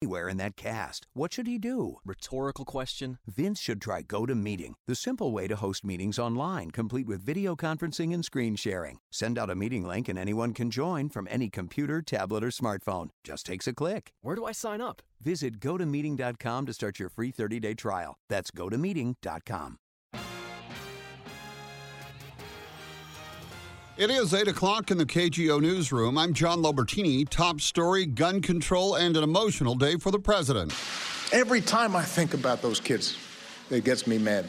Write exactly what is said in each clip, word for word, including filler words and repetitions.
everywhere in that cast. What should he do? Rhetorical question. Vince should try GoToMeeting, the simple way to host meetings online, complete with video conferencing and screen sharing. Send out a meeting link and anyone can join from any computer, tablet, or smartphone. Just takes a click. Where do I sign up? Visit go to meeting dot com to start your free thirty-day trial. That's go to meeting dot com. It is eight o'clock in the K G O newsroom. I'm John Lobertini. Top story, gun control, and an emotional day for the president. Every time I think about those kids, it gets me mad.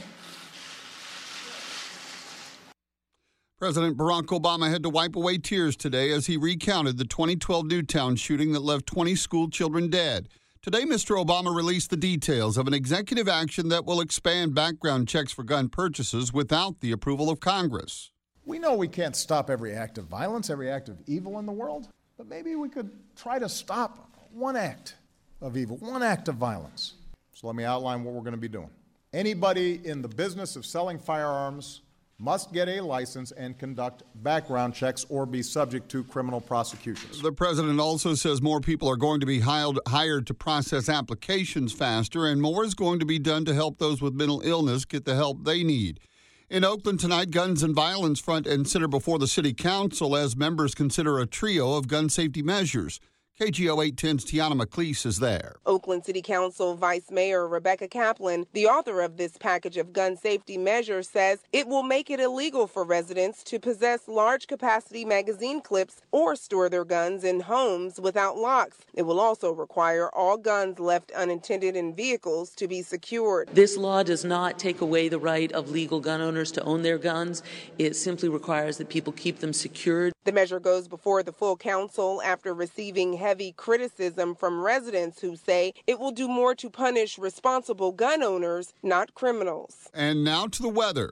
President Barack Obama had to wipe away tears today as he recounted the twenty twelve Newtown shooting that left twenty school children dead. Today, Mister Obama released the details of an executive action that will expand background checks for gun purchases without the approval of Congress. We know we can't stop every act of violence, every act of evil in the world, but maybe we could try to stop one act of evil, one act of violence. So let me outline what we're going to be doing. Anybody in the business of selling firearms must get a license and conduct background checks or be subject to criminal prosecutions. The president also says more people are going to be hired, hired to process applications faster, and more is going to be done to help those with mental illness get the help they need. In Oakland tonight, guns and violence front and center before the city council as members consider a trio of gun safety measures. K G O eight ten's Tiana McLeese is there. Oakland City Council Vice Mayor Rebecca Kaplan, the author of this package of gun safety measures, says it will make it illegal for residents to possess large-capacity magazine clips or store their guns in homes without locks. It will also require all guns left unattended in vehicles to be secured. This law does not take away the right of legal gun owners to own their guns. It simply requires that people keep them secured. The measure goes before the full council after receiving heavy criticism from residents who say it will do more to punish responsible gun owners, not criminals. And now to the weather.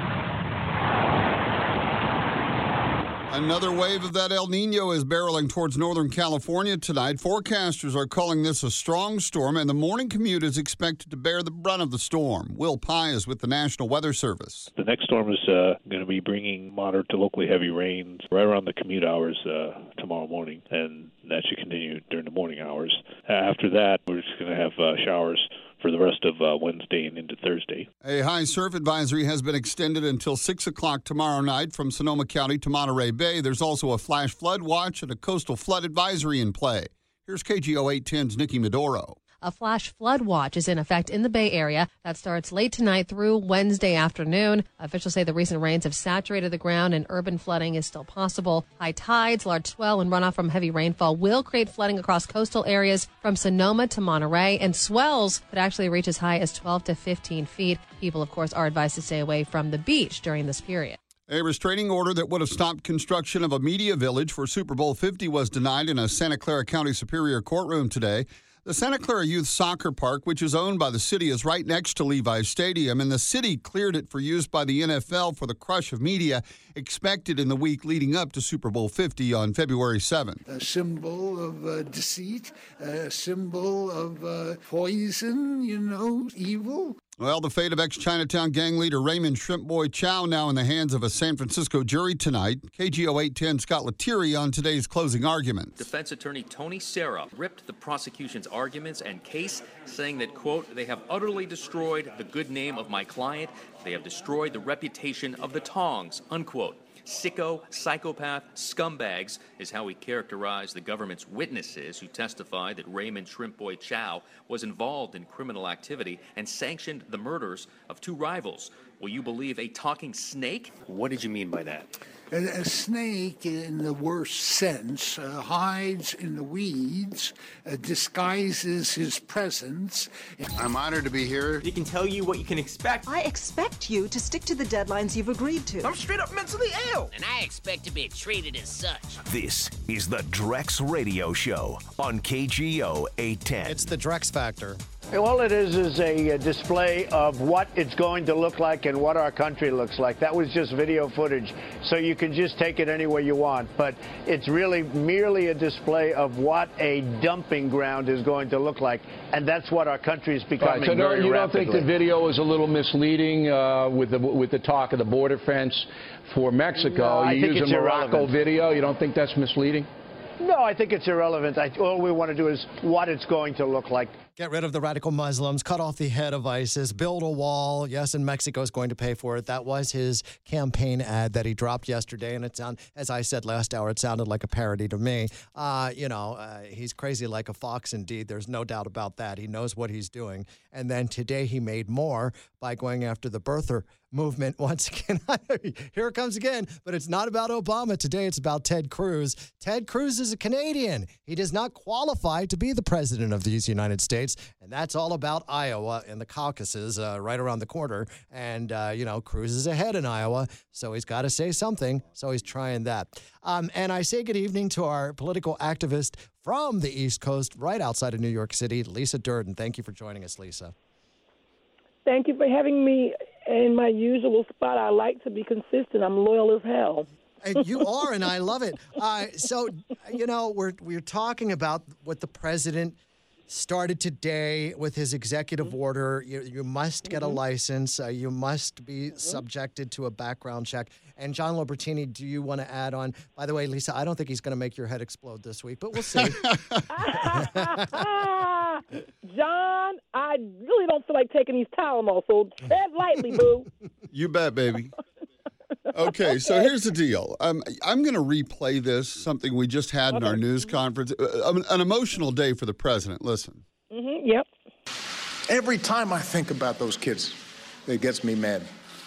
Another wave of that El Nino is barreling towards Northern California tonight. Forecasters are calling this a strong storm, and the morning commute is expected to bear the brunt of the storm. Will Pye is with the National Weather Service. The next storm is uh, going to be bringing moderate to locally heavy rains right around the commute hours uh, tomorrow morning, and that should continue during the morning hours. After that, we're just going to have uh, showers for the rest of uh, Wednesday and into Thursday. A high surf advisory has been extended until six o'clock tomorrow night from Sonoma County to Monterey Bay. There's also a flash flood watch and a coastal flood advisory in play. Here's K G O eight ten's Nikki Medoro. A flash flood watch is in effect in the Bay Area. That starts late tonight through Wednesday afternoon. Officials say the recent rains have saturated the ground and urban flooding is still possible. High tides, large swell, and runoff from heavy rainfall will create flooding across coastal areas from Sonoma to Monterey, and swells could actually reach as high as twelve to fifteen feet. People, of course, are advised to stay away from the beach during this period. A restraining order that would have stopped construction of a media village for Super Bowl fifty was denied in a Santa Clara County Superior courtroom today. The Santa Clara Youth Soccer Park, which is owned by the city, is right next to Levi's Stadium, and the city cleared it for use by the N F L for the crush of media expected in the week leading up to Super Bowl fifty on February seventh. A symbol of uh, deceit, a symbol of uh, poison, you know, evil. Well, the fate of ex-Chinatown gang leader Raymond Shrimp Boy Chow now in the hands of a San Francisco jury tonight. K G O eight ten Scott Lettieri on today's closing arguments. Defense attorney Tony Serra ripped the prosecution's arguments and case, saying that, quote, they have utterly destroyed the good name of my client. They have destroyed the reputation of the Tongs, unquote. Sicko, psychopath, scumbags is how he characterized the government's witnesses who testified that Raymond Shrimp Boy Chow was involved in criminal activity and sanctioned the murders of two rivals. Will you believe a talking snake? What did you mean by that? A, a snake, in the worst sense, uh, hides in the weeds, uh, disguises his presence. I'm honored to be here. He can tell you what you can expect. I expect you to stick to the deadlines you've agreed to. I'm straight up mentally ill. And I expect to be treated as such. This is the Drex Radio Show on K G O eight ten. It's the Drex Factor. All it is is a display of what it's going to look like and what our country looks like. That was just video footage, so you can just take it any way you want. But it's really merely a display of what a dumping ground is going to look like, and that's what our country is becoming right, so very no, you rapidly. don't think the video is a little misleading uh, with the with the talk of the border fence for Mexico? No, I you think use it's a Morocco irrelevant. video. You don't think that's misleading? No, I think it's irrelevant. I, all we want to do is what it's going to look like. Get rid of the radical Muslims, cut off the head of ISIS, build a wall. Yes, and Mexico is going to pay for it. That was his campaign ad that he dropped yesterday, and it sound, as I said last hour, it sounded like a parody to me. Uh, you know, uh, he's crazy like a fox indeed. There's no doubt about that. He knows what he's doing. And then today he made more by going after the birther movement once again. Here it comes again, but it's not about Obama. Today it's about Ted Cruz. Ted Cruz is a Canadian. He does not qualify to be the president of these United States, and that's all about Iowa and the caucuses uh, right around the corner. And, uh, you know, Cruz is ahead in Iowa, so he's got to say something, so he's trying that. Um, and I say good evening to our political activist from the East Coast, right outside of New York City, Lisa Durden. Thank you for joining us, Lisa. Thank you for having me in my usual spot. I like to be consistent. I'm loyal as hell. And you are, and I love it. Uh, so, you know, we're we're talking about what the president started today with his executive mm-hmm. order. You, you must get mm-hmm. a license. Uh, you must be mm-hmm. subjected to a background check. And John Lobertini, do you want to add on? By the way, Lisa, I don't think he's going to make your head explode this week, but we'll see. John, I really don't feel like taking these Tylenol, so tread lightly, boo. You bet, baby. Okay, so here's the deal. Um, I'm going to replay this, something we just had in our news conference. Uh, an emotional day for the president. Listen. Mm-hmm, yep. Every time I think about those kids, it gets me mad.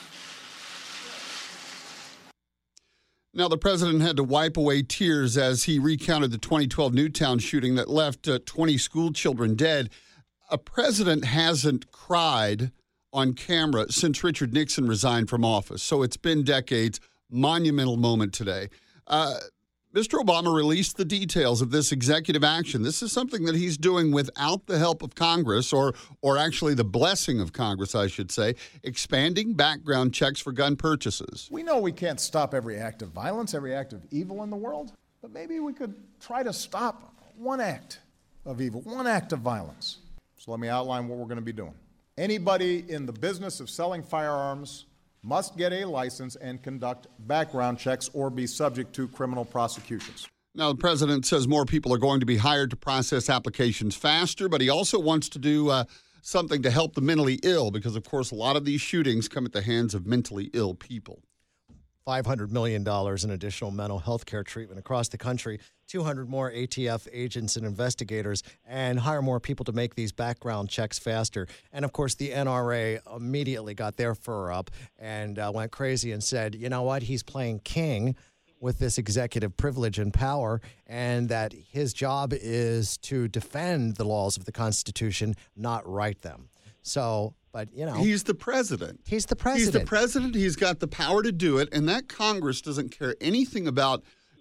Now, the president had to wipe away tears as he recounted the twenty twelve Newtown shooting that left uh, twenty school children dead. A president hasn't cried on camera since Richard Nixon resigned from office. So it's been decades. Monumental moment today. Uh, Mister Obama released the details of this executive action. This is something that he's doing without the help of Congress, or or actually the blessing of Congress, I should say, expanding background checks for gun purchases. We know we can't stop every act of violence, every act of evil in the world, but maybe we could try to stop one act of evil, one act of violence. So let me outline what we're going to be doing. Anybody in the business of selling firearms must get a license and conduct background checks or be subject to criminal prosecutions. Now, the president says more people are going to be hired to process applications faster, but he also wants to do uh, something to help the mentally ill because, of course, a lot of these shootings come at the hands of mentally ill people. five hundred million dollars in additional mental health care treatment across the country, two hundred more A T F agents and investigators, and hire more people to make these background checks faster. And, of course, the N R A immediately got their fur up and uh, went crazy and said, you know what, he's playing king with this executive privilege and power, and that his job is to defend the laws of the Constitution, not write them. So... But, you know, he's the president. He's the president. He's the president. He's got the power to do it. And that Congress doesn't care anything about.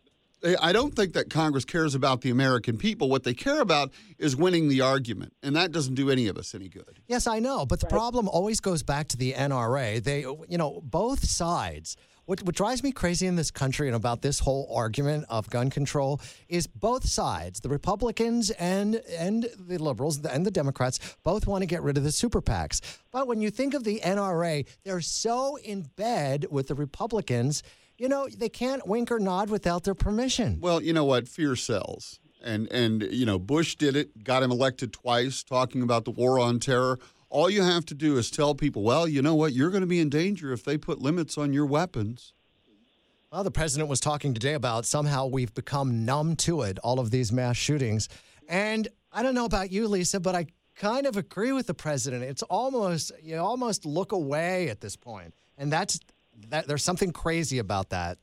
I don't think that Congress cares about the American people. What they care about is winning the argument. And that doesn't do any of us any good. Yes, I know. But the right. problem always goes back to the N R A. They, you know, both sides. What, what drives me crazy in this country and about this whole argument of gun control is both sides, the Republicans and and the liberals and the Democrats, both want to get rid of the super PACs. But when you think of the N R A, they're so in bed with the Republicans, you know, they can't wink or nod without their permission. Well, you know what? Fear sells. And, and you know, Bush did it, got him elected twice, talking about the war on terror. All you have to do is tell people, well, you know what, you're going to be in danger if they put limits on your weapons. Well, the president was talking today about somehow we've become numb to it, all of these mass shootings. And I don't know about you, Lisa, but I kind of agree with the president. It's almost, you almost look away at this point. And that's, that, there's something crazy about that.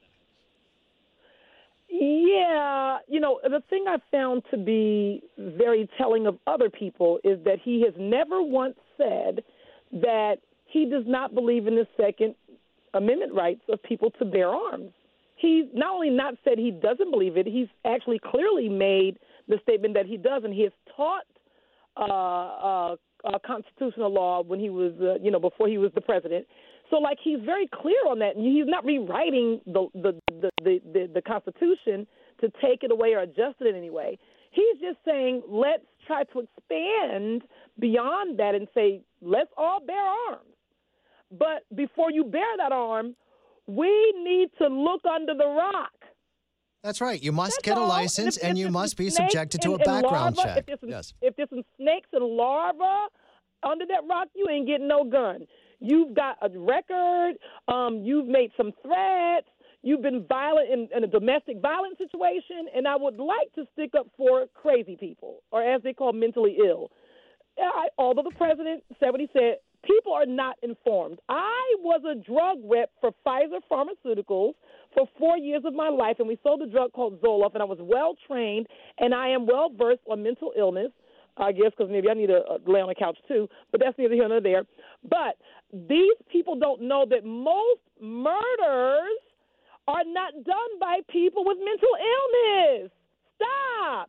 Yeah, you know, the thing I found to be very telling of other people is that he has never once said that he does not believe in the Second Amendment rights of people to bear arms. He's not only not said he doesn't believe it, he's actually clearly made the statement that he does, and he has taught uh, uh, uh, constitutional law when he was, uh, you know, before he was the president. So, like, he's very clear on that. And he's not rewriting the the, the, the, the the Constitution to take it away or adjust it in any way. He's just saying, let's try to expand beyond that and say, let's all bear arms. But before you bear that arm, we need to look under the rock. That's right. You must That's get a all. license, if- and if you there's must be snakes subjected to and- a and background larva, check. If there's, some, Yes. if there's some snakes and larvae under that rock, you ain't getting no gun. You've got a record. Um, you've made some threats. You've been violent in, in a domestic violence situation, and I would like to stick up for crazy people, or as they call mentally ill. I, although the president said what he said, people are not informed. I was a drug rep for Pfizer Pharmaceuticals for four years of my life, and we sold a drug called Zoloft, and I was well-trained, and I am well-versed on mental illness, I guess, because maybe I need to uh, lay on the couch too, but that's neither here nor there. But these people don't know that most murders are not done by people with mental illness. Stop.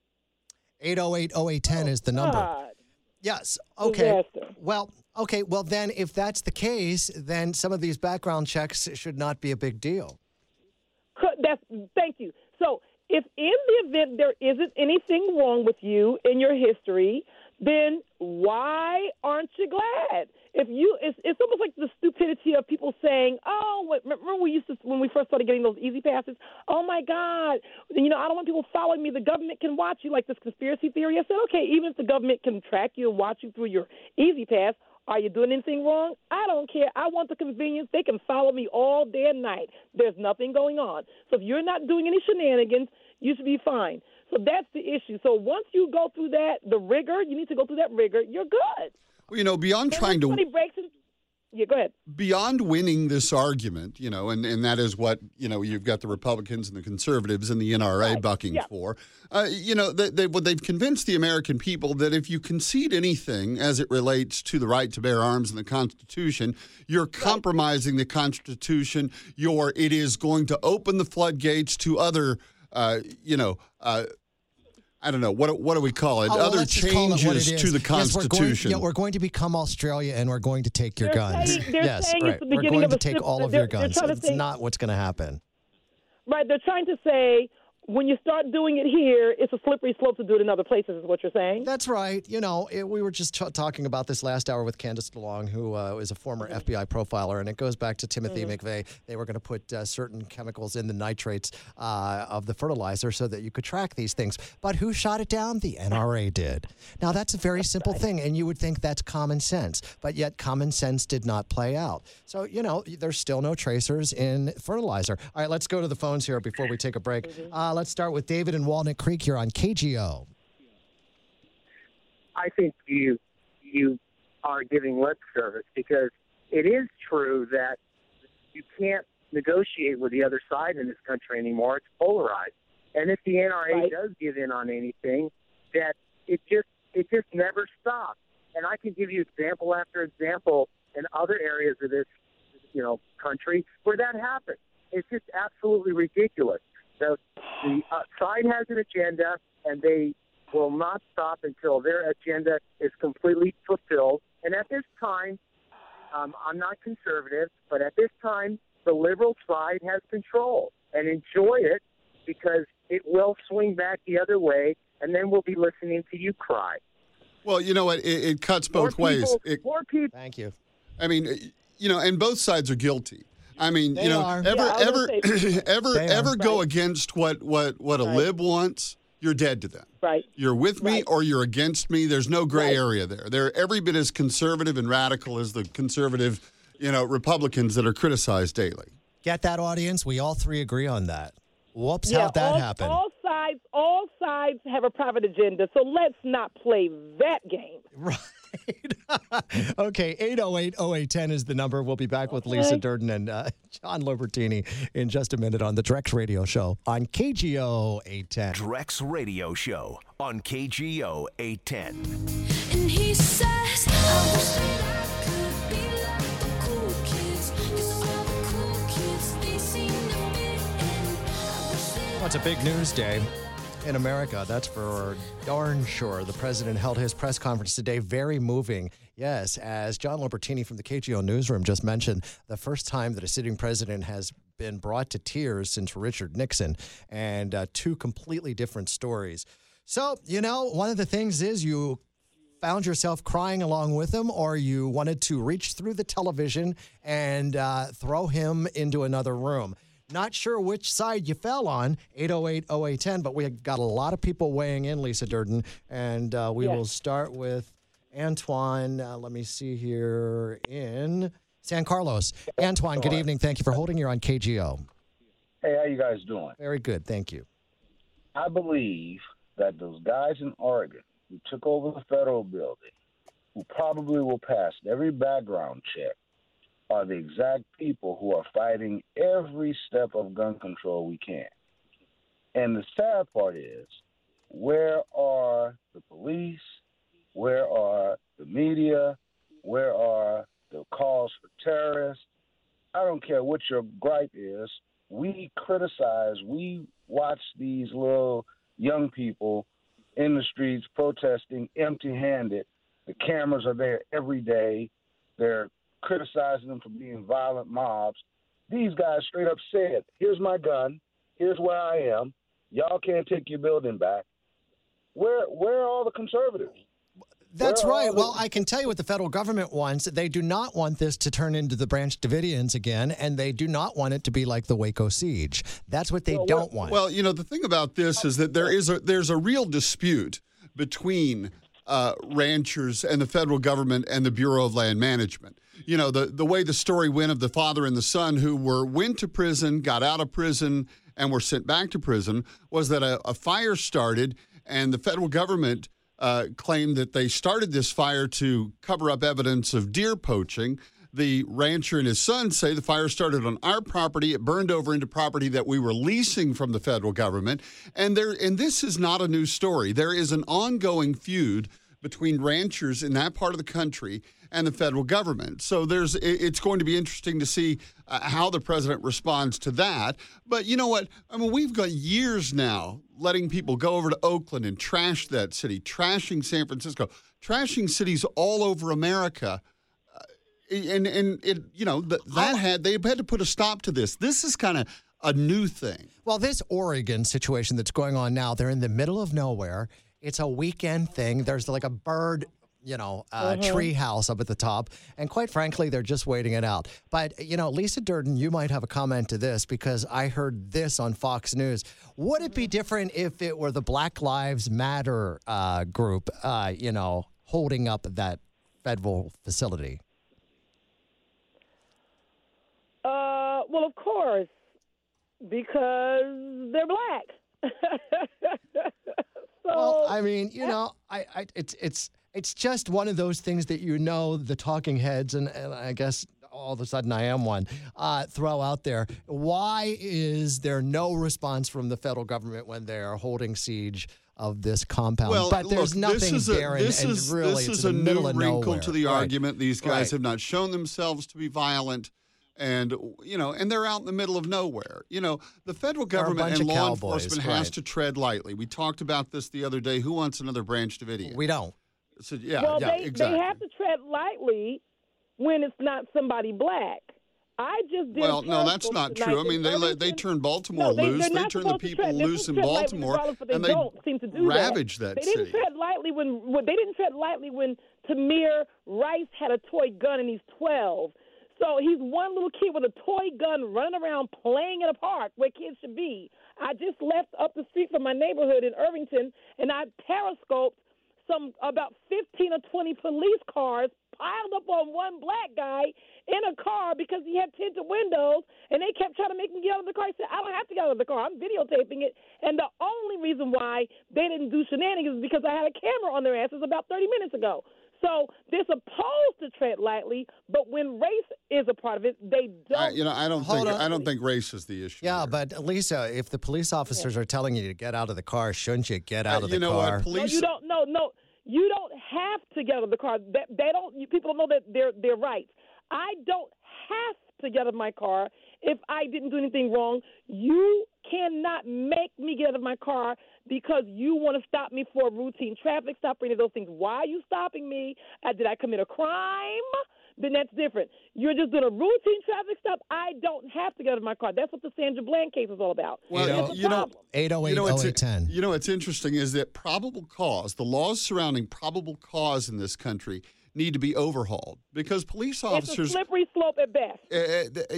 eight oh eight oh eight ten is the number. God. Yes. Okay. Disaster. Well, okay. Well, then, if that's the case, then some of these background checks should not be a big deal. Could- That's, thank you. So if in the event there isn't anything wrong with you in your history, then why aren't you glad? If you, it's, it's almost like the stupidity of people saying, "Oh, what, remember we used to when we first started getting those easy passes? Oh my God, you know I don't want people following me. The government can watch you, like this conspiracy theory." I said, "Okay, even if the government can track you and watch you through your easy pass, are you doing anything wrong? I don't care. I want the convenience. They can follow me all day and night. There's nothing going on. So if you're not doing any shenanigans, you should be fine." So that's the issue. So once you go through that, the rigor, you need to go through that rigor, you're good. Well, you know, beyond Then trying when to somebody breaks in- yeah, go ahead. beyond winning this argument, you know, and, and that is what, you know, you've got the Republicans and the conservatives and the N R A Right. bucking Yeah. for. Uh, you know, they, they, well, they've convinced the American people that if you concede anything as it relates to the right to bear arms and the Constitution, you're compromising the Constitution. You're, it is going to open the floodgates to other, uh, you know, uh, I don't know, what what do we call it? Oh, well, Other let's just call it what changes it is. to the Yes, we're going- Constitution. yeah, we're going to become Australia, and we're going to take your They're guns. saying- they're yes, saying right. it's the We're beginning going of to a take system- all of they're- your they're guns. trying to It's say- not what's going to happen. Right, they're trying to say when you start doing it here, it's a slippery slope to do it in other places, is what you're saying? That's right. You know, it, we were just ch- talking about this last hour with Candace DeLong, who uh, is a former F B I profiler, and it goes back to Timothy Mhm. McVeigh. They were going to put uh, certain chemicals in the nitrates uh, of the fertilizer so that you could track these things. But who shot it down? The N R A did. Now, that's a very simple thing, and you would think that's common sense, but yet common sense did not play out. So, you know, there's still no tracers in fertilizer. All right, let's go to the phones here before we take a break. Uh, let's start with David in Walnut Creek here on K G O. I think you you are giving lip service because it is true that you can't negotiate with the other side in this country anymore. It's polarized, and if the N R A Right. does give in on anything, that it just it just never stops. And I can give you example after example in other areas of this you know country where that happens. It's just absolutely ridiculous. The the uh, side has an agenda, and they will not stop until their agenda is completely fulfilled. And at this time, um, I'm not conservative, but at this time, the liberal side has control, and enjoy it because it will swing back the other way, and then we'll be listening to you cry. Well, you know what? It, it cuts both More ways. people- It, more people. Thank you. I mean, you know, and both sides are guilty. I mean, They you know, are. ever, Yeah, I was ever, gonna say- ever, They ever are. go Right. against what what what a Right. lib wants, you're dead to them. Right. You're with me Right. or you're against me. There's no gray Right. area there. They're every bit as conservative and radical as the conservative, you know, Republicans that are criticized daily. Get that, audience? We all three agree on that. Whoops, Yeah, how'd that all, happen? all sides, all sides have a private agenda, so let's not play that game. Okay, eight oh eight oh eight ten is the number. We'll be back with Lisa Okay. Durden and uh, John Lobertini in just a minute on the Drex Radio Show on K G O eight ten. Drex Radio Show on K G O eight ten. And he says, I wish that I could be like the cool kids, 'cause all the cool kids, they seem to fit in. I wish that Well, it's a big news day in America. That's for darn sure. The president held his press conference today. Very moving. Yes, as John Lobertini from the K G O Newsroom just mentioned, the first time that a sitting president has been brought to tears since Richard Nixon, and uh, two completely different stories. So, you know, one of the things is you found yourself crying along with him, or you wanted to reach through the television and uh, throw him into another room. Not sure which side you fell on, eight oh eight oh eight one oh, but we got a lot of people weighing in, Lisa Durden, and uh, we Yes. will start with Antoine. Uh, let me see here in San Carlos. Antoine, good evening. Thank you for holding. You're on K G O. Hey, how you guys doing? Very good. Thank you. I believe that those guys in Oregon who took over the federal building, who probably will pass every background check, are the exact people who are fighting every step of gun control we can. And the sad part is, where are the police? Where are the media? Where are the calls for terrorists? I don't care what your gripe is. We criticize, we watch these little young people in the streets protesting empty-handed. The cameras are there every day. They're criticizing them for being violent mobs. These guys straight up said, here's my gun, here's where I am, y'all can't take your building back. Where, where are all the conservatives? That's Where are right. all the- Well, I can tell you what the federal government wants. They do not want this to turn into the Branch Davidians again, and they do not want it to be like the Waco siege. That's what they don't want. Well, you know, the thing about this is that there is a there's a real dispute between uh, ranchers and the federal government and the Bureau of Land Management. You know, the, the way the story went of the father and the son who were went to prison, got out of prison, and were sent back to prison was that a, a fire started, and the federal government uh, claimed that they started this fire to cover up evidence of deer poaching. The rancher and his son say the fire started on our property. It burned over into property that we were leasing from the federal government. And there, and this is not a new story. There is an ongoing feud between ranchers in that part of the country and the federal government. So there's, it's going to be interesting to see uh, how the president responds to that. But you know what? I mean, we've got years now letting people go over to Oakland and trash that city, trashing San Francisco, trashing cities all over America. And and it you know th- that had they had to put a stop to this. This is kind of a new thing. Well, this Oregon situation that's going on now, they're in the middle of nowhere. It's a weekend thing. There's like a bird, you know, uh, Mhm. tree house up at the top. And quite frankly, they're just waiting it out. But, you know, Lisa Durden, you might have a comment to this because I heard this on Fox News. Would it be different if it were the Black Lives Matter uh, group, uh, you know, holding up that federal facility? Uh, well, of course, because they're black. so, Well, I mean, you know, I, I it's it's it's just one of those things that you know the talking heads, and, and I guess all of a sudden I am one, uh, throw out there. Why is there no response from the federal government when they are holding siege of this compound? Well, but there's look, nothing this is a, there, and, this and is, really this it's is in a the new middle of wrinkle nowhere. to the Right. argument. These guys Right. have not shown themselves to be violent. And, you know, and they're out in the middle of nowhere. You know, the federal They're a government bunch and of law cowboys, enforcement has right. to tread lightly. We talked about this the other day. Who wants another Branch Davidian? We don't. So, yeah, well, yeah, they, exactly. they have to tread lightly when it's not somebody black. I just did. Well, a no, that's Periscope not tonight true. I in mean, they let, Irvington. they turn Baltimore No, they, loose. they're They not turn the supposed to people tread, they're loose supposed in to tread lightly Baltimore, regardless, but they and they don't seem to do ravage that, they city. didn't tread lightly when, when they didn't tread lightly when Tamir Rice had a toy gun and he's twelve. So he's one little kid with a toy gun running around playing in a park where kids should be. I just left up the street from my neighborhood in Irvington, and I periscoped some about fifteen or twenty police cars piled up on one black guy in a car because he had tinted windows, and they kept trying to make me get out of the car. I said, I don't have to get out of the car. I'm videotaping it. And the only reason why they didn't do shenanigans is because I had a camera on their asses about thirty minutes ago. So they're supposed to tread lightly, but when race is a part of it, they don't. I, you know, I don't Hold think on. I don't think race is the issue. Yeah, but Lisa, if the police officers are telling you to get out of the car, shouldn't you get out Uh, of the you know car? what? Police. No, you don't. No, no, you don't have to get out of the car. That they don't. You, people don't know that they're their rights. I don't have to get out of my car if I didn't do anything wrong. You cannot make me get out of my car because you want to stop me for a routine traffic stop or any of those things. Why are you stopping me? Uh, did I commit a crime? Then that's different. You're just doing a routine traffic stop. I don't have to get out of my car. That's what the Sandra Bland case is all about. Well, That's the you know, problem. eight oh eight you know, oh what's, eight ten. you know what's interesting is that probable cause, the laws surrounding probable cause in this country need to be overhauled because police It's a officers, slippery slope at best. uh, uh,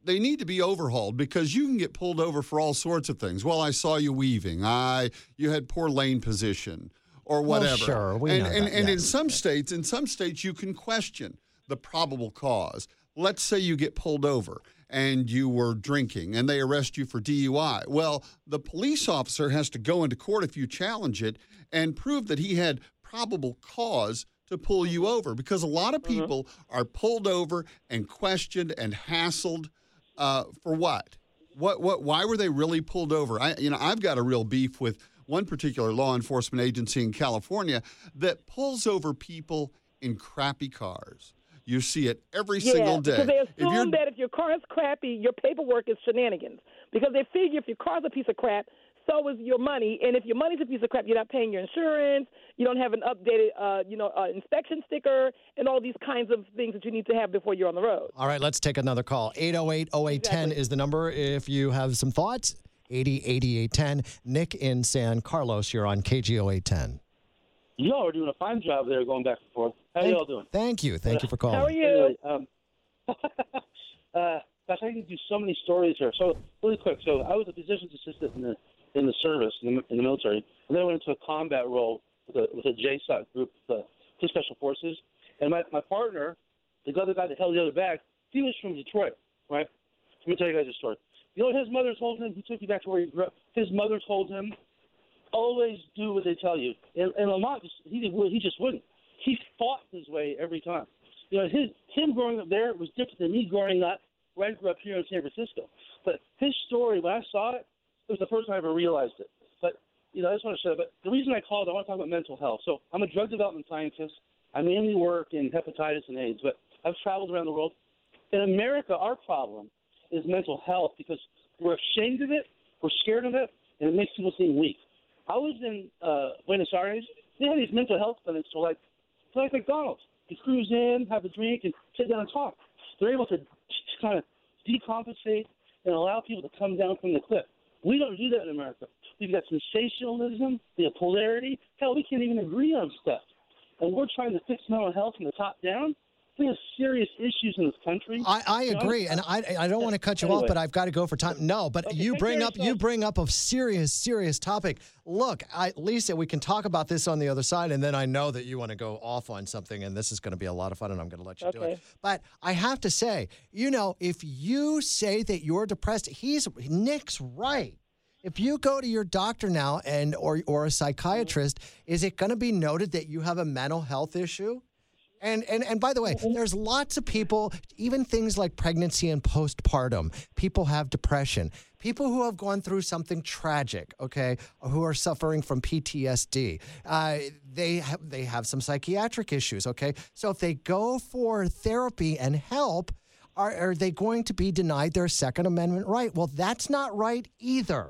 they need to be overhauled because you can get pulled over for all sorts of things. Well, I saw you weaving. I you had poor lane position or whatever. Well, sure, we and know and, that, and in yes. some states, in some states, you can question the probable cause. Let's say you get pulled over and you were drinking and they arrest you for D U I. Well, the police officer has to go into court if you challenge it and prove that he had probable cause to pull you over, because a lot of people mm-hmm. are pulled over and questioned and hassled uh, for what? What? What? Why were they really pulled over? I, you know, I've got a real beef with one particular law enforcement agency in California that pulls over people in crappy cars. You see it every yeah, single day. Because they assume if you're, that if your car is crappy, your paperwork is shenanigans. Because they figure if your car's a piece of crap, so is your money. And if your money's a piece of crap, you're not paying your insurance, you don't have an updated uh, you know, uh, inspection sticker, and all these kinds of things that you need to have before you're on the road. All right, let's take another call. eight oh eight, oh eight one oh Exactly. is the number if you have some thoughts. eighty, eighty-eight, ten. Nick in San Carlos, you're on K G O eight ten. Y'all are doing a fine job there going back and forth. How Thank, y'all doing? Thank you. Thank you for calling. How are you? Anyway, um, uh, gosh, I can do so many stories here. So, really quick. So, I was a physician's assistant in the in the service, in the, in the military, and then I went into a combat role with a, with a J SOC group, the two Special Forces. And my, my partner, the other guy that held the other bag, he was from Detroit, right? Let me tell you guys a story. You know what his mother told him? He took you back to where he grew up. His mother told him, always do what they tell you. And, and Lamont, just, he, he just wouldn't. He fought his way every time. You know, his him growing up there was different than me growing up where I grew up here in San Francisco. But his story, when I saw it, it was the first time I ever realized it. But, you know, I just want to say, but the reason I called, I want to talk about mental health. So I'm a drug development scientist. I mainly work in hepatitis and AIDS, but I've traveled around the world. In America, our problem is mental health because we're ashamed of it, we're scared of it, and it makes people seem weak. I was in uh, Buenos Aires. They had these mental health clinics for like, for like McDonald's. You cruise in, have a drink, and sit down and talk. They're able to kind of decompensate and allow people to come down from the cliff. We don't do that in America. We've got sensationalism, we have polarity. Hell, we can't even agree on stuff. And we're trying to fix mental health from the top down. We have serious issues in this country. I, I You know, agree, and I I don't want to cut you Anyway. off, but I've got to go for time. No, but Okay, you take bring care up of you yourself. bring up a serious serious topic. Look, I, Lisa, we can talk about this on the other side, and then I know that you want to go off on something, and this is going to be a lot of fun, and I'm going to let you do Okay. it. But I have to say, you know, if you say that you're depressed, he's Nick's right. If you go to your doctor now and or or a psychiatrist, is it going to be noted that you have a mental health issue? And, and and by the way, there's lots of people, even things like pregnancy and postpartum, people have depression. People who have gone through something tragic, okay, who are suffering from P T S D, uh, they, have, they have some psychiatric issues, okay? So if they go for therapy and help, are, are they going to be denied their Second Amendment right? Well, that's not right either.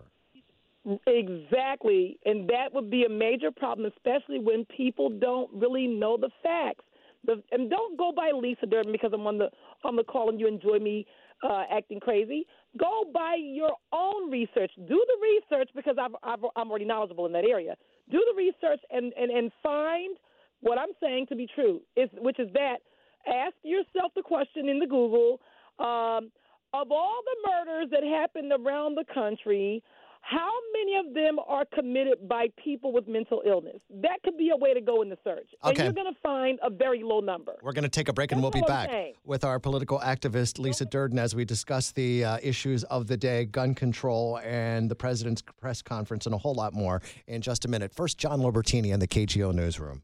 Exactly. And that would be a major problem, especially when people don't really know the facts. The, and don't go by Lisa Durden because I'm on the on the call and you enjoy me uh, acting crazy. Go by your own research. Do the research because I've, I've, I'm already knowledgeable in that area. Do the research and, and, and find what I'm saying to be true, is, which is that ask yourself the question in the Google, um, of all the murders that happened around the country, how many of them are committed by people with mental illness? That could be a way to go in the search. And Okay. you're going to find a very low number. We're going to take a break and That's we'll be all I'm back saying. with our political activist, Lisa Durden, as we discuss the uh, issues of the day, gun control, and the president's press conference, and a whole lot more in just a minute. First, John Lobertini in the K G O Newsroom.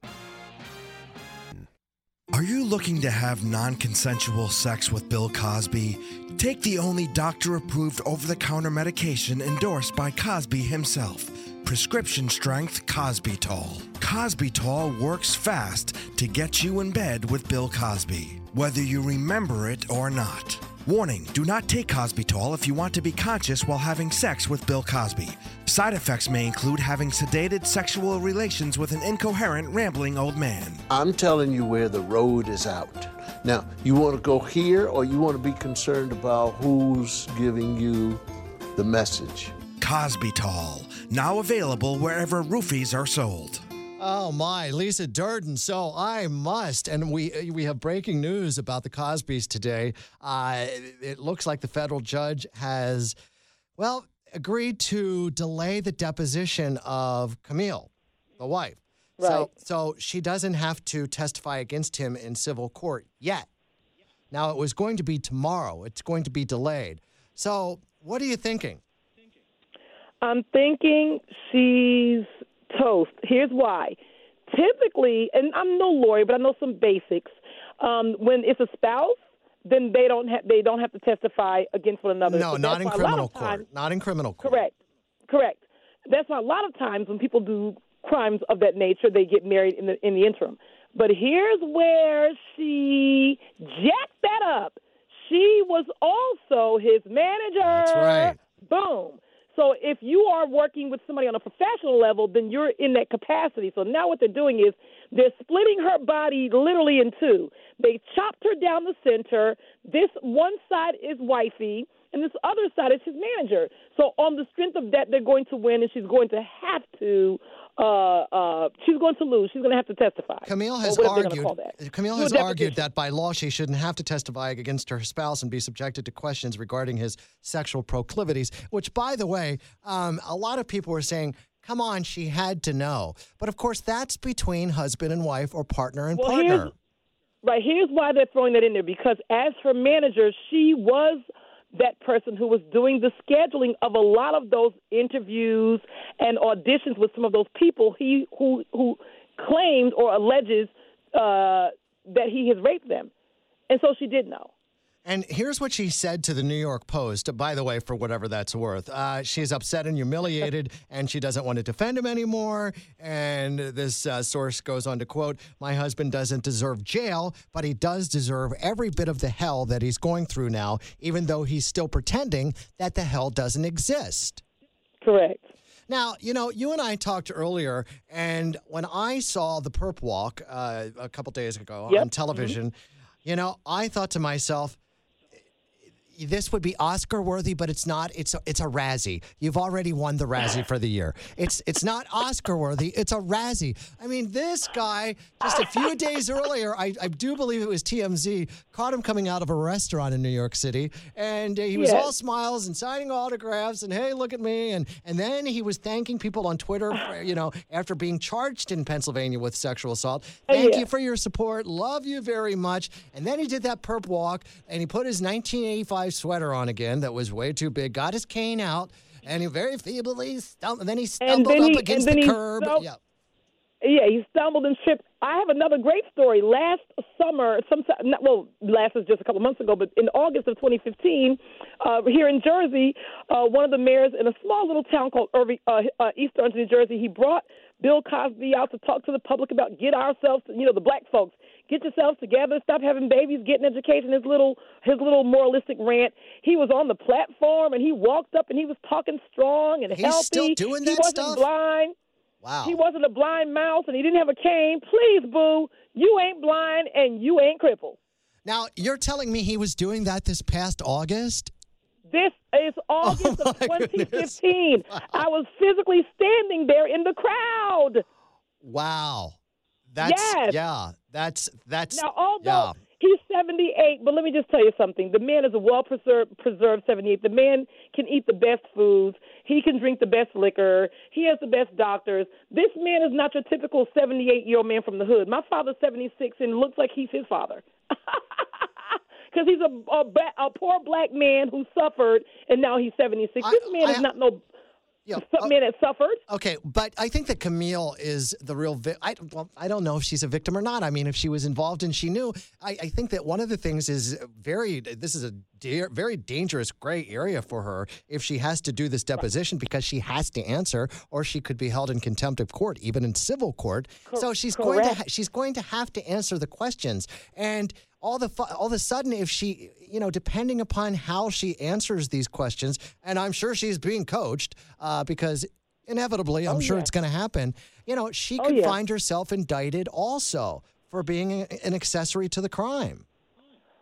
Are you looking to have non-consensual sex with Bill Cosby? Take the only doctor-approved over-the-counter medication endorsed by Cosby himself. Prescription strength Cosbytol. Cosbytol works fast to get you in bed with Bill Cosby, whether you remember it or not. Warning, do not take Cosbytol if you want to be conscious while having sex with Bill Cosby. Side effects may include having sedated sexual relations with an incoherent, rambling old man. I'm telling you where the road is out. Now, you want to go here or you want to be concerned about who's giving you the message? Cosbytol, now available wherever roofies are sold. Oh my, Lisa Durden. So I must, and we we have breaking news about the Cosbys today. Uh, it looks like the federal judge has, well, agreed to delay the deposition of Camille, the wife. Right. So, so she doesn't have to testify against him in civil court yet. Now, it was going to be tomorrow. It's going to be delayed. So what are you thinking? I'm thinking she's toast. Here's why. Typically, and I'm no lawyer, but I know some basics. Um, when it's a spouse, then they don't have they don't have to testify against one another. No, So not that's in why a lot criminal of times- court. Not in criminal court. Correct. Correct. That's why a lot of times when people do crimes of that nature, they get married in the in the interim. But here's where she jacked that up. She was also his manager. That's right. Boom. So if you are working with somebody on a professional level, then you're in that capacity. So now what they're doing is they're splitting her body literally in two. They chopped her down the center. This one side is wifey, and this other side is his manager. So on the strength of that, they're going to win, and she's going to have to uh, uh, she's going to lose. She's going to have to testify. Camille Or has whatever they're argued. gonna call that. Camille Do a has deposition. argued that by law she shouldn't have to testify against her spouse and be subjected to questions regarding his sexual proclivities. Which, by the way, um, a lot of people were saying, "Come on, she had to know." But of course, that's between husband and wife or partner and Well, partner. here's- Right. Here's why they're throwing that in there, because as her manager, she was that person who was doing the scheduling of a lot of those interviews and auditions with some of those people he who who claimed or alleges uh, that he has raped them. And so she did know. And here's what she said to the New York Post, by the way, for whatever that's worth. Uh, she's upset and humiliated, and she doesn't want to defend him anymore. And this uh, source goes on to quote, "My husband doesn't deserve jail, but he does deserve every bit of the hell that he's going through now, even though he's still pretending that the hell doesn't exist." Correct. Now, you know, you and I talked earlier, and when I saw the Perp Walk uh, a couple days ago Yep. on television, you know, I thought to myself, this would be Oscar worthy, but it's not. It's a, it's a Razzie. You've already won the Razzie for the year. It's it's not Oscar worthy. It's a Razzie. I mean, this guy just a few days earlier, I, I do believe it was T M Z, caught him coming out of a restaurant in New York City, and uh, he was Yes. all smiles and signing autographs and hey, look at me, and and then he was thanking people on Twitter, for, you know, after being charged in Pennsylvania with sexual assault. Thank yeah. you for your support. Love you very much. And then he did that Perp Walk, and he put his nineteen eighty-five sweater on again that was way too big, got his cane out, and he very feebly stumbled, and then he stumbled then up he- against and the then he curb. stum- yeah. Yeah, he stumbled and tripped. I have another great story. Last summer, some not, well, last was just a couple months ago, but in August of twenty fifteen, uh, here in Jersey, uh, one of the mayors in a small little town called Irving, uh, uh, East Orange, New Jersey, he brought Bill Cosby out to talk to the public about get ourselves, you know, the black folks, get yourselves together, stop having babies, get an education. His little his little moralistic rant. He was on the platform and he walked up and he was talking strong and He's healthy. still doing he that wasn't stuff? blind. Wow. He wasn't a blind mouse and he didn't have a cane. Please, boo, you ain't blind and you ain't crippled. Now, you're telling me he was doing that this past August? This is August Oh, of my twenty goodness. fifteen. I was physically standing there in the crowd. Wow. That's, Yes. yeah, that's, that's, Now, although yeah. he's seventy-eight, but let me just tell you something. The man is a well-preserved preserved seventy-eight. The man can eat the best foods. He can drink the best liquor. He has the best doctors. This man is not your typical seventy-eight-year-old man from the hood. My father's seventy-six and looks like he's his father. Because he's a, a, ba- a poor black man who suffered, and now he's seventy-six. This man I- is not no Yeah, su- man that suffered. Okay, but I think that Camille is the real vi- I, well, I don't know if she's a victim or not. I mean, if she was involved and she knew, I, I think that one of the things is very, this is a da- very dangerous gray area for her if she has to do this deposition because she has to answer or she could be held in contempt of court, even in civil court. So she's going to correct. ha- she's going to have to answer the questions. And all the fu- all of a sudden, if she, you know, depending upon how she answers these questions, and I'm sure she's being coached uh, because inevitably, I'm Oh, sure yeah. it's going to happen. You know, she Oh, could yeah. find herself indicted also for being a- an accessory to the crime.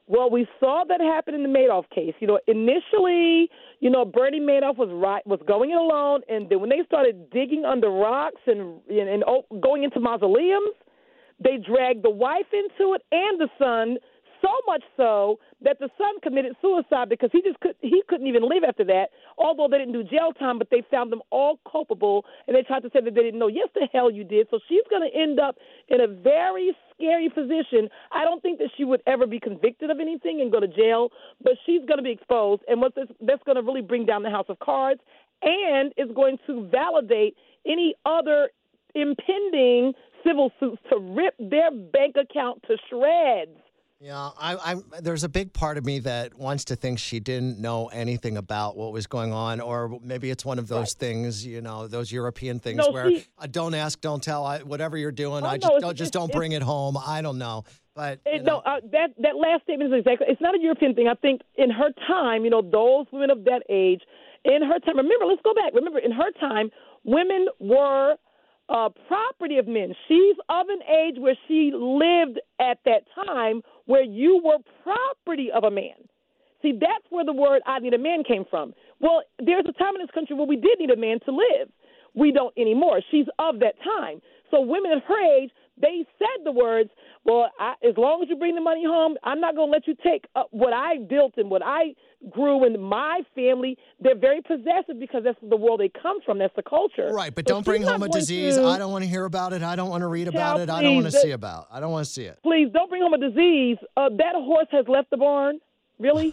Well, we saw that happen in the Madoff case. You know, initially, you know, Bernie Madoff was right, was going it alone, and then when they started digging under rocks and and, and going into mausoleums, they dragged the wife into it and the son. So much so that the son committed suicide because he just could he couldn't even live after that. Although they didn't do jail time, but they found them all culpable, and they tried to say that they didn't know. Yes, the hell you did. So she's going to end up in a very scary position. I don't think that she would ever be convicted of anything and go to jail, but she's going to be exposed, and what this, that's going to really bring down the house of cards, and is going to validate any other impending civil suits to rip their bank account to shreds. Yeah, I, I'm. There's a big part of me that wants to think she didn't know anything about what was going on, or maybe it's one of those right. things, you know, those European things no, where she, uh, don't ask, don't tell. I, whatever you're doing, oh, I no, just don't, just it's, don't it's, bring it home. I don't know, but it, you know. no, uh, that that last statement is exactly. It's not a European thing. I think in her time, you know, those women of that age, in her time. Remember, let's go back. Remember, in her time, women were uh, property of men. She's of an age where she lived at that time where you were property of a man. See, that's where the word I need a man came from. Well, there's a time in this country where we did need a man to live. We don't anymore. She's of that time. So women of her age, they said the words, well, I, as long as you bring the money home, I'm not going to let you take uh, what I built and what I grew in my family. They're very possessive because that's the world they come from. That's the culture. Right, but so don't bring home a disease. To, I don't want to hear about it. I don't want to read about Child, it. please, I don't want to that, see about I don't want to see it. Please, don't bring home a disease. Uh, that horse has left the barn. Really?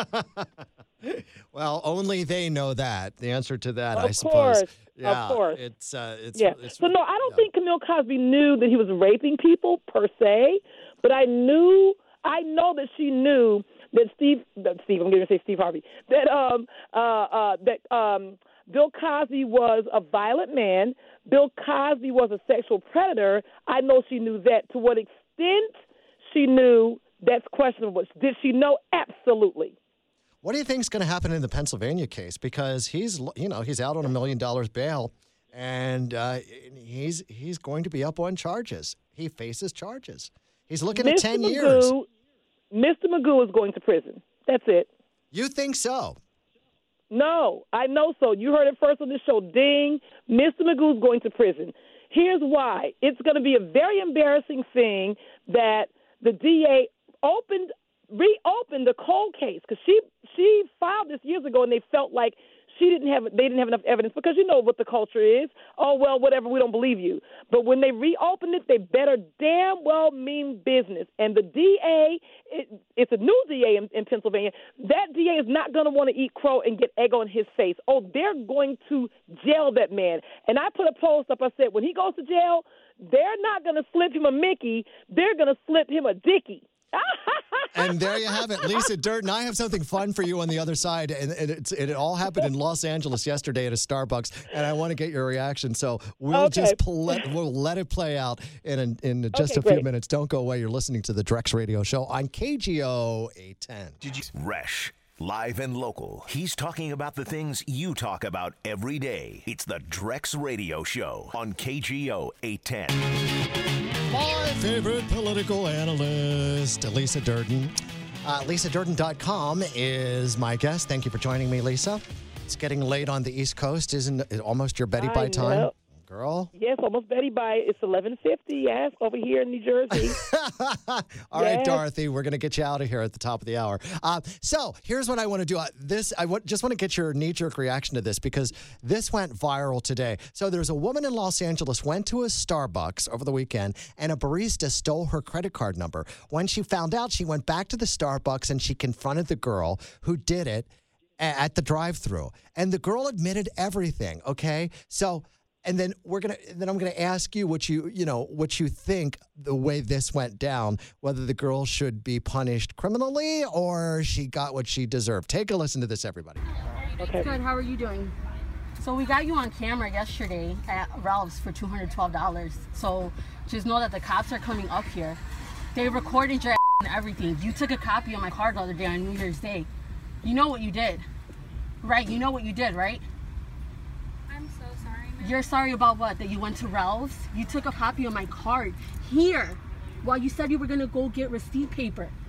Well, only they know that. The answer to that, of I suppose. Course, yeah, of course. It's, uh, it's, yeah. it's, so, no, I don't yeah. think Camille Cosby knew that he was raping people per se, but I knew, I know that she knew that Steve, that Steve, I'm going to say Steve Harvey, that um, uh, uh, that um, Bill Cosby was a violent man. Bill Cosby was a sexual predator. I know she knew that. To what extent she knew, that's questionable. Did she know? Absolutely. What do you think is going to happen in the Pennsylvania case? Because he's, you know, he's out on a million dollars bail, and uh, he's he's going to be up on charges. He faces charges. He's looking Mister at ten Magoo, years. Mister Magoo is going to prison. That's it. You think so? No, I know so. You heard it first on this show. Ding. Mister Magoo's going to prison. Here's why. It's going to be a very embarrassing thing that the D A opened, reopened the cold case because she she filed this years ago, and they felt like she didn't have they didn't have enough evidence because you know what the culture is. Oh well, whatever, we don't believe you. But when they reopened it, they better damn well mean business. And the D A, it, it's a new D A in, in Pennsylvania. That D A is not going to want to eat crow and get egg on his face. Oh, they're going to jail that man. And I put a post up. I said when he goes to jail, they're not going to slip him a Mickey. They're going to slip him a Dickie. And there you have it. Lisa Durden, I have something fun for you on the other side. And, and it's, it all happened in Los Angeles yesterday at a Starbucks, and I want to get your reaction. So we'll Okay. just pl- we'll let it play out in, in just Okay, a few great. minutes. Don't go away. You're listening to the Drex Radio Show on K G O eight ten. Resh, live and local. He's talking about the things you talk about every day. It's the Drex Radio Show on K G O eight ten. My favorite political analyst, Lisa Durden. Uh, Lisa Durden dot com is my guest. Thank you for joining me, Lisa. It's getting late on the East Coast. Isn't it almost your Betty I Bye time? know. Girl? Yes, almost Betty Bye. It's eleven fifty. Yes, over here in New Jersey. All right, Yes. Dorothy, we're going to get you out of here at the top of the hour. Uh, so here's what I want to do. Uh, this I w- just want to get your knee-jerk reaction to this because this went viral today. So there's a woman in Los Angeles went to a Starbucks over the weekend, and a barista stole her credit card number. When she found out, she went back to the Starbucks, and she confronted the girl who did it a- at the drive-thru. And the girl admitted everything, okay? So... And then we're gonna. Then I'm gonna ask you what you, you know, what you think the way this went down. Whether the girl should be punished criminally or she got what she deserved. Take a listen to this, everybody. Okay. Good. How are you doing? So we got you on camera yesterday at Ralph's for two hundred twelve dollars. So just know that the cops are coming up here. They recorded your and everything. You took a copy of my card the other day on New Year's Day. You know what you did, right? You know what you did, right? I'm so sorry, ma'am. You're sorry about what? That you went to Ralph's? You took a copy of my card here while you said you were going to go get receipt paper.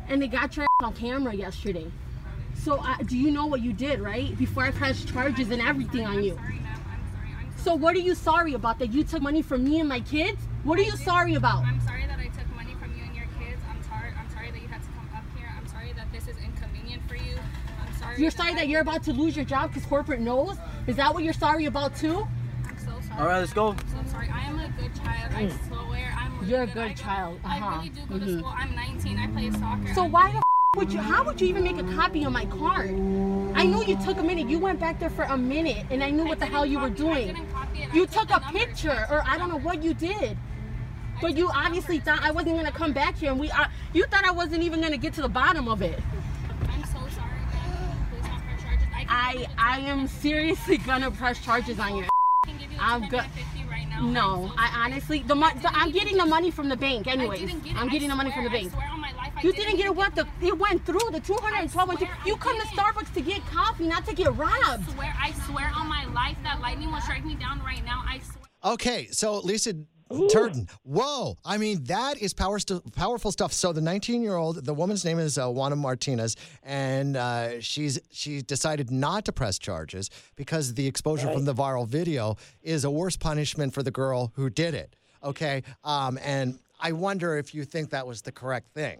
and they got your ass on camera yesterday. So uh, do you know what you did, right? Before I pressed charges and everything on you. So what are you sorry about? That you took money from me and my kids? What are you sorry about? I'm sorry that I took money from you and your kids. I'm sorry. I'm sorry that you had to come up here. I'm sorry that this is inconvenient for you. I'm sorry. You're sorry that you're about to lose your job because corporate knows? Is that what you're sorry about too? I'm so sorry. All right, let's go. I'm so sorry. I am a good child. I swear. I'm really You're a good. good I, child. Uh-huh. I really do go to Mhm. school. I'm nineteen. I play soccer. So I'm- why the f- would you, how would you even make a copy of my card? I know you took a minute. You went back there for a minute and I knew what the hell you were doing. You took a picture or I don't know what you did. But you obviously thought I wasn't going to come back here and we are, you thought I wasn't even going to get to the bottom of it. I'm so sorry, man. Please don't press charges. I, I, I am seriously going to press charges on your can give you I'm good. right now. No, I honestly, the, mo- the I'm getting the money from the bank anyways. didn't get it. I'm getting I the money from the swear, I bank. swear on my life I You didn't didn't get it what? The, it went through the two hundred twelve. Went through. You come to Starbucks to get coffee, not to get robbed. I swear, I swear on my life that lightning will strike me down right now. I swear. Okay, so Lisa Turton, whoa. I mean, that is power st- powerful stuff. So the nineteen-year-old, the woman's name is uh, Juana Martinez, and uh, she's she decided not to press charges because the exposure Right. from the viral video is a worse punishment for the girl who did it. Okay, um, and I wonder if you think that was the correct thing.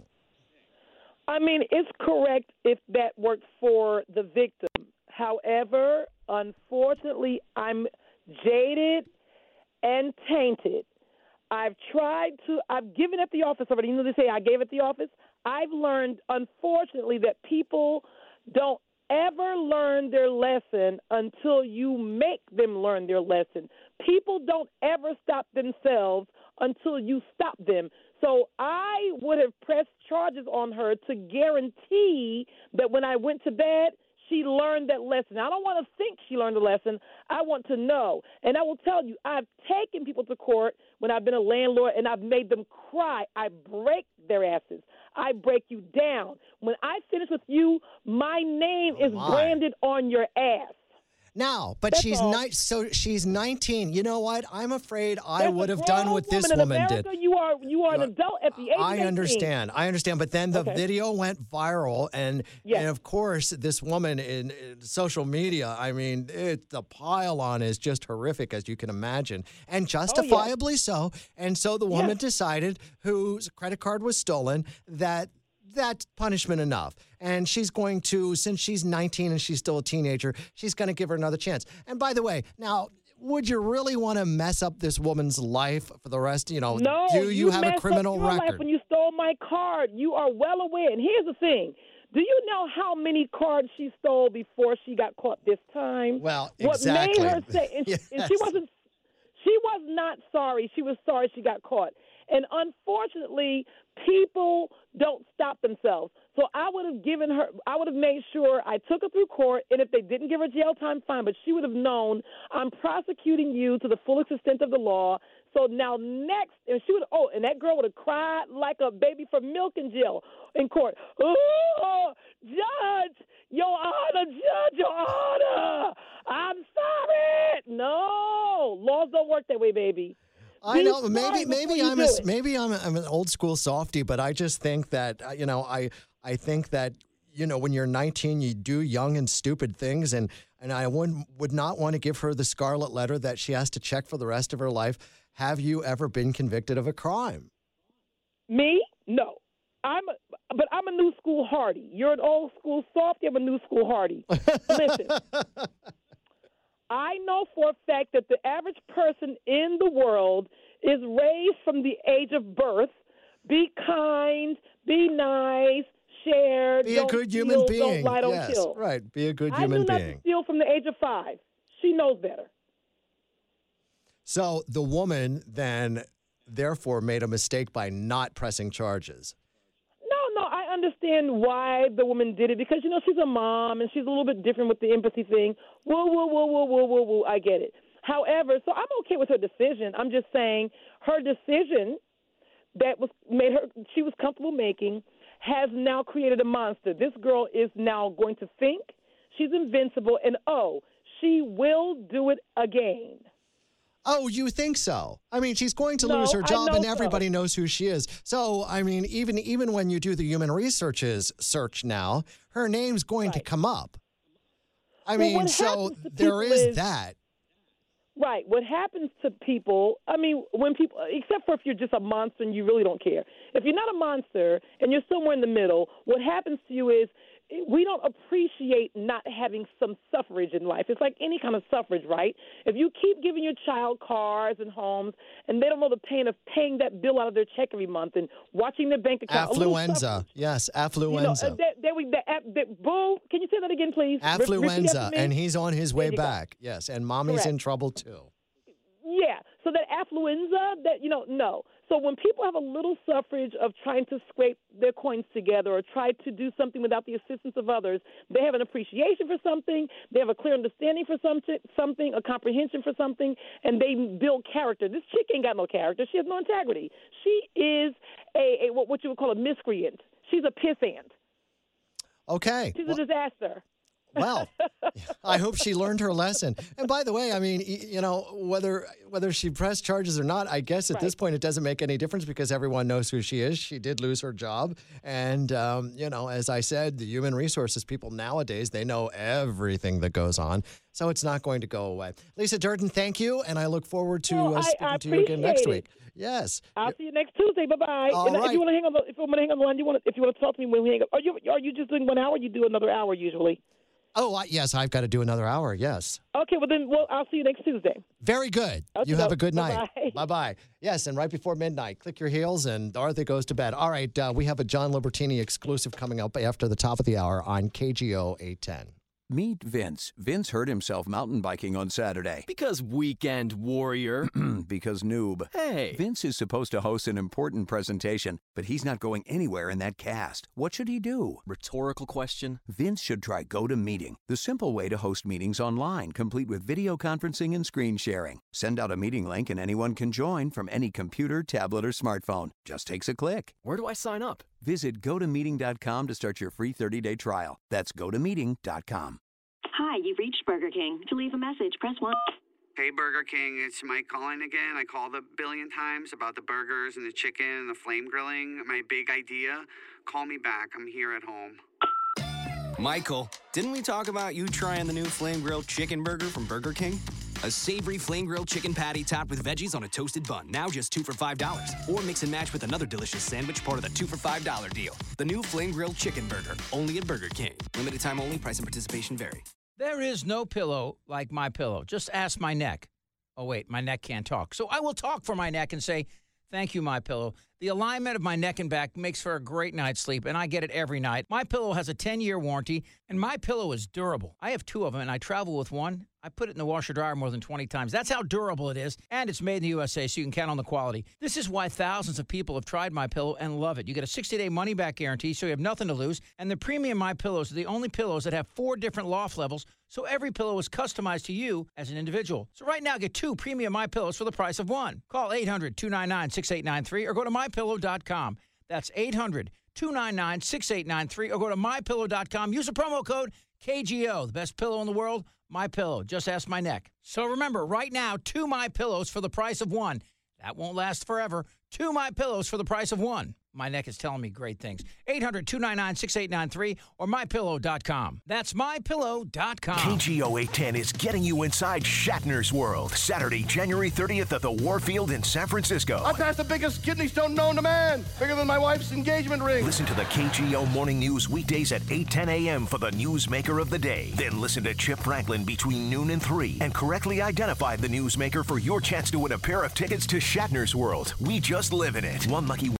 I mean, it's correct if that worked for the victim. However, unfortunately, I'm jaded and tainted. I've tried to, I've given at the office already. You know, they say I gave at the office. I've learned, unfortunately, that people don't ever learn their lesson until you make them learn their lesson. People don't ever stop themselves until you stop them. So I would have pressed charges on her to guarantee that when I went to bed, she learned that lesson. I don't want to think she learned a lesson. I want to know. And I will tell you, I've taken people to court when I've been a landlord and I've made them cry. I break their asses. I break you down. When I finish with you, my name is my. branded on your ass. Now, but That's she's all. ni- so she's nineteen. You know what? I'm afraid I That's a would have done grown what this woman. woman in did. America, You are you are an adult at the age of I eighteen. understand. I understand. But then the Okay. video went viral, and, Yes. and of course, this woman in, in social media, I mean, it, the pile on is just horrific, as you can imagine, and justifiably so. And so the woman Yes. decided, whose credit card was stolen, that that's punishment enough. And she's going to, since she's nineteen and she's still a teenager, she's going to give her another chance. And by the way, now, would you really want to mess up this woman's life for the rest? You know, No, do you, have a messed up criminal your life record? when you stole my card. You are well aware. And here's the thing. Do you know how many cards she stole before she got caught this time? Well, what exactly. made her say, and, and she Yes. wasn't, she was not sorry. She was sorry she got caught. And unfortunately, people don't stop themselves. So I would have given her, I would have made sure I took her through court, and if they didn't give her jail time, fine, but she would have known I'm prosecuting you to the fullest extent of the law. So now next, and she would, oh, and that girl would have cried like a baby for milk in jail, in court. Oh, Judge, Your Honor, Judge, Your Honor, I'm sorry. No, laws don't work that way, baby. I Be know. smart Maybe, before maybe you I'm do a, it. maybe I'm, a, I'm an old school softie, but I just think that uh, you know, I, I think that you know, when you're nineteen, you do young and stupid things, and and I wouldn't would not want to give her the scarlet letter that she has to check for the rest of her life. Have you ever been convicted of a crime? Me? No. I'm, a, but I'm a new school Hardy. You're an old school softie. I'm a new school Hardy. Listen, I know for a fact that the average person in the world is raised from the age of birth. Be kind, be nice, share, Be a don't good steal, human don't being. lie, don't Yes, kill. right. Be a good I human knew not being. to steal from the age of five. She knows better. So the woman then, therefore, made a mistake by not pressing charges. No, no, I understand why the woman did it because, you know, she's a mom and she's a little bit different with the empathy thing. Whoa, whoa, whoa, whoa, whoa, whoa, whoa, I get it. However, so I'm okay with her decision. I'm just saying her decision that was made her, she was comfortable making, has now created a monster. This girl is now going to think she's invincible and, oh, she will do it again. Oh, you think so? I mean, she's going to No, lose her I job, know and so. everybody knows who she is. So, I mean, even even when you do the human researches search now, her name's going to come up. I Well, mean, what so happens to there people is is- that. Right. What happens to people, I mean, when people, except for if you're just a monster and you really don't care. If you're not a monster and you're somewhere in the middle, what happens to you is we don't appreciate not having some suffrage in life. It's like any kind of suffrage, right? If you keep giving your child cars and homes and they don't know the pain of paying that bill out of their check every month and watching their bank account. a little Affluenza. suffrage. Yes, You know, affluenza. uh, there, there we, that, that, Boo, can you say that again, please? Re- repeat that affluenza. for me. And he's on his way There you go. back. Yes, and mommy's Correct. in trouble too. Yeah, so that affluenza, that, you know, no. So when people have a little suffrage of trying to scrape their coins together or try to do something without the assistance of others, they have an appreciation for something, they have a clear understanding for something, something, a comprehension for something, and they build character. This chick ain't got no character. She has no integrity. She is a, a what, what you would call a miscreant. She's a pissant. Okay. She's a disaster. Well, I hope she learned her lesson. And by the way, I mean, y- you know, whether whether she pressed charges or not, I guess at this point it doesn't make any difference because everyone knows who she is. She did lose her job. And, um, you know, as I said, the human resources people nowadays, they know everything that goes on. So it's not going to go away. Lisa Durden, thank you. And I look forward to Well, uh, I- speaking I to you again next appreciate week. Yes. I'll see you next Tuesday. Bye bye. All And if right. you want to hang on, the, if I'm going to hang on the line, you want to, if you want to talk to me when we hang up, are you are you just doing one hour? Or you do another hour usually. Oh, I, yes, I've got to do another hour. Yes. Okay, well then, well, I'll see you next Tuesday. Very good. Okay, you have well, a good night. bye-bye. Bye-bye. Yes, and right before midnight, click your heels and Dorothy goes to bed. All right, uh, we have a John Libertini exclusive coming up after the top of the hour on K G O eight ten. Meet Vince. Vince hurt himself mountain biking on Saturday. Because weekend warrior. Because noob. Hey. Vince is supposed to host an important presentation, but he's not going anywhere in that cast. What should he do? Rhetorical question. Vince should try GoToMeeting, the simple way to host meetings online, complete with video conferencing and screen sharing. Send out a meeting link and anyone can join from any computer, tablet, or smartphone. Just takes a click. Where do I sign up? Visit go to meeting dot com to start your free thirty-day trial. That's go to meeting dot com. Hi, you've reached Burger King. To leave a message, press one. Hey, Burger King, it's Mike calling again. I called a billion times about the burgers and the chicken and the flame grilling. My big idea. Call me back. I'm here at home. Michael, didn't we talk about you trying the new flame grilled chicken burger from Burger King? A savory flame grilled chicken patty topped with veggies on a toasted bun. Now just two for five dollars. Or mix and match with another delicious sandwich, part of the two for five dollars deal. The new flame grilled chicken burger, only at Burger King. Limited time only. Price and participation vary. There is no pillow like my pillow. Just ask my neck. Oh, wait, my neck can't talk. So I will talk for my neck and say, thank you, My Pillow. The alignment of my neck and back makes for a great night's sleep, and I get it every night. My Pillow has a ten-year warranty, and My Pillow is durable. I have two of them, and I travel with one. I put it in the washer-dryer more than twenty times. That's how durable it is, and it's made in the U S A, so you can count on the quality. This is why thousands of people have tried My Pillow and love it. You get a sixty-day money-back guarantee, so you have nothing to lose, and the premium My Pillows are the only pillows that have four different loft levels, so every pillow is customized to you as an individual. So right now, get two premium My Pillows for the price of one. Call eight hundred, two nine nine, six eight nine three or go to my pillow dot com. That's eight hundred, two nine nine, six eight nine three or go to my pillow dot com. Use the promo code K G O, the best pillow in the world. My Pillow. Just ask my neck. So remember, right now, two My Pillows for the price of one. That won't last forever. Two My Pillows for the price of one. My neck is telling me great things. eight hundred, two nine nine, six eight nine three or my pillow dot com. That's my pillow dot com. K G O eight ten is getting you inside Shatner's world. Saturday, January thirtieth at the Warfield in San Francisco. I've got the biggest kidney stone known to man. Bigger than my wife's engagement ring. Listen to the K G O Morning News weekdays at eight ten a.m. for the newsmaker of the day. Then listen to Chip Franklin between noon and three and correctly identify the newsmaker for your chance to win a pair of tickets to Shatner's world. We just live in it. One lucky